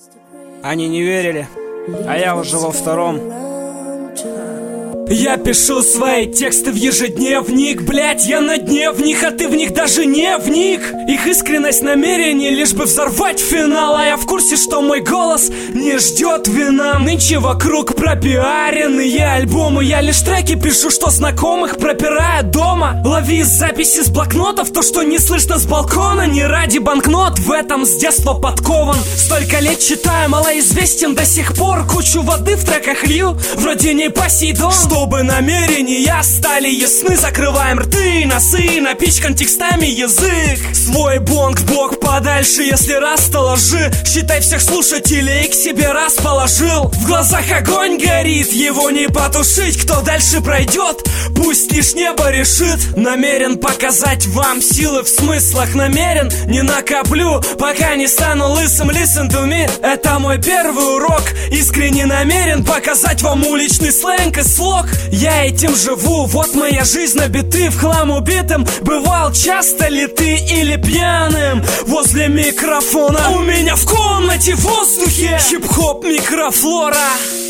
Они не верили, а я уже во втором. Я пишу свои тексты в ежедневник, блять, я на дне в них, а ты в них даже не вник. Их искренность намерений лишь бы взорвать финал, а я в курсе, что мой голос не ждет вина. Нынче вокруг пропиаренные альбомы, я лишь треки пишу, что знакомых пропирая дома. Лови записи с блокнотов, то, что не слышно с балкона. Не ради банкнот, в этом с детства подкован. Столько лет читаю, малоизвестен до сих пор. Кучу воды в треках лью, вроде не Посейдон. Чтобы намерения стали ясны, закрываем рты и носы, напичкан текстами язык. Свой бонг в бок подальше, если раз, то ложи. Считай всех слушателей к себе расположил. В глазах огонь горит, его не потушить. Кто дальше пройдет, пусть лишь небо решит. Намерен показать вам силы в смыслах, намерен не накоплю, пока не стану лысым. Listen to me, это мой первый урок. Искренне намерен показать вам уличный сленг и слог. Я этим живу, вот моя жизнь на биты, в хлам убитым. Бывал часто ли ты или пьяным возле микрофона? У меня в комнате в воздухе хип-хоп микрофлора.